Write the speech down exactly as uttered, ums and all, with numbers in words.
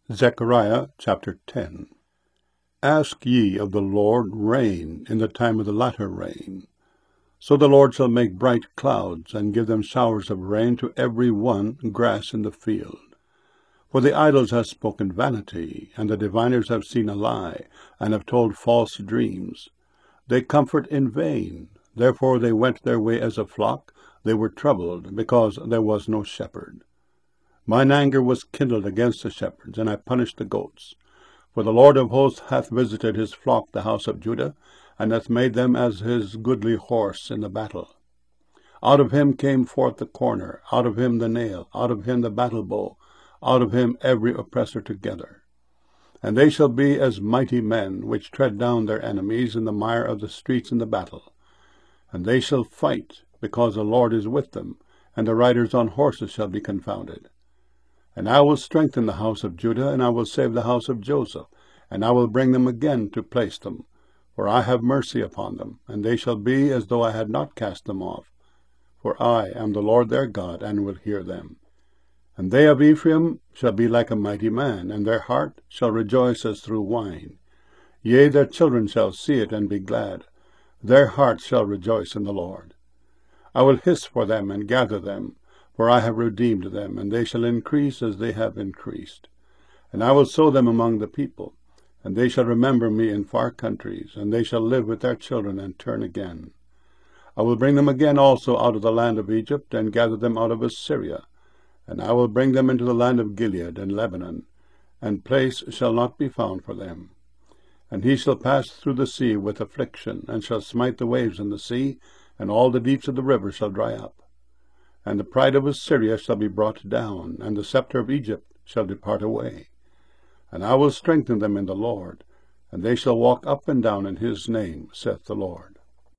Zechariah chapter ten. Ask ye of the Lord rain in the time of the latter rain. So the Lord shall make bright clouds, and give them showers of rain to every one grass in the field. For the idols have spoken vanity, and the diviners have seen a lie, and have told false dreams. They comfort in vain, therefore they went their way as a flock, they were troubled, because there was no shepherd. Mine anger was kindled against the shepherds, and I punished the goats. For the Lord of hosts hath visited his flock, the house of Judah, and hath made them as his goodly horse in the battle. Out of him came forth the corner, out of him the nail, out of him the battle bow, out of him every oppressor together. And they shall be as mighty men, which tread down their enemies in the mire of the streets in the battle. And they shall fight, because the Lord is with them, and the riders on horses shall be confounded. And I will strengthen the house of Judah, and I will save the house of Joseph, and I will bring them again to place them. For I have mercy upon them, and they shall be as though I had not cast them off. For I am the Lord their God, and will hear them. And they of Ephraim shall be like a mighty man, and their heart shall rejoice as through wine. Yea, their children shall see it, and be glad. Their hearts shall rejoice in the Lord. I will hiss for them, and gather them, for I have redeemed them, and they shall increase as they have increased. And I will sow them among the people, and they shall remember me in far countries, and they shall live with their children and turn again. I will bring them again also out of the land of Egypt, and gather them out of Assyria. And I will bring them into the land of Gilead and Lebanon, and place shall not be found for them. And he shall pass through the sea with affliction, and shall smite the waves in the sea, and all the deeps of the river shall dry up. And the pride of Assyria shall be brought down, and the scepter of Egypt shall depart away. And I will strengthen them in the Lord, and they shall walk up and down in his name, saith the Lord.